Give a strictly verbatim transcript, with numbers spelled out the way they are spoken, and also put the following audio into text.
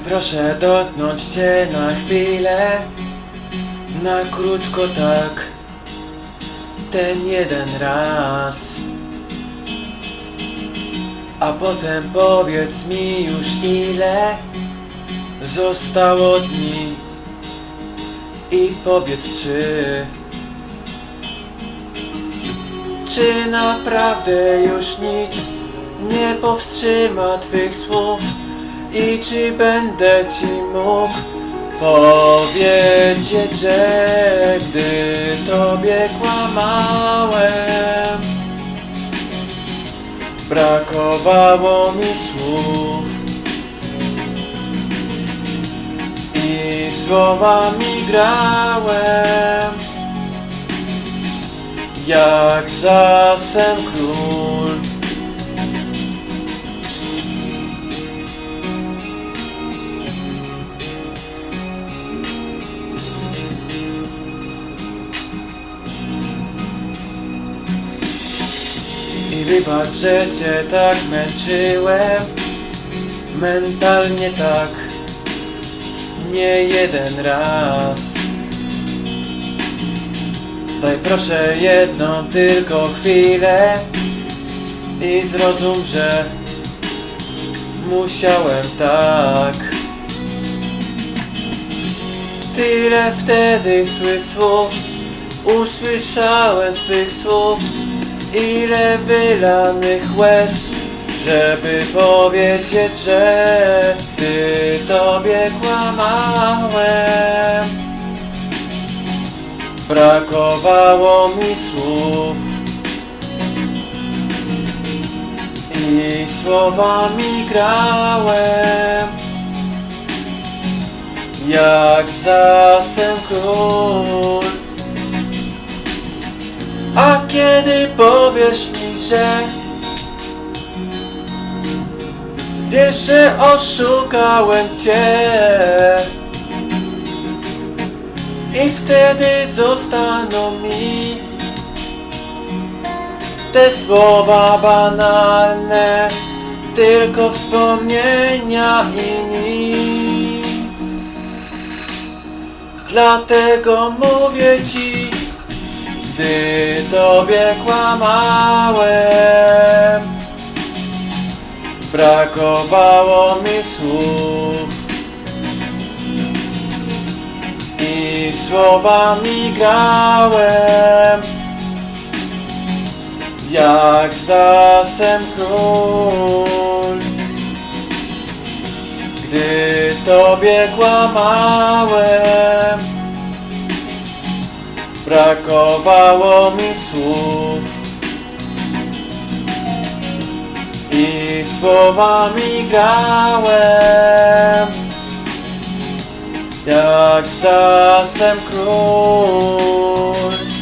proszę dotknąć Cię na chwilę, na krótko tak, ten jeden raz. A potem powiedz mi już, ile zostało dni i powiedz, czy Czy naprawdę już nic nie powstrzyma Twych słów i czy będę Ci mógł powiedzieć, że gdy Tobie kłamałem, brakowało mi słów i słowami grałem jak za sen król. I wybacz, że Cię tak męczyłem, mentalnie tak, nie jeden raz. Daj proszę jedną tylko chwilę i zrozum, że musiałem tak. Tyle wtedy złych słów usłyszałem z Twych słów, ile wylanych łez, żeby powiedzieć, że gdy Tobie kłamałem, brakowało mi słów i słowami grałem jak za sen król. A kiedy powiesz mi, że wiesz, że oszukałem Cię, i wtedy zostaną mi te słowa banalne, tylko wspomnienia i nic. Dlatego mówię Ci, gdy Tobie kłamałem, brakowało mi słów i słowami grałem jak za sen król. Gdy Tobie kłamałem, brakowało mi słów i słowami grałem jak za sen król.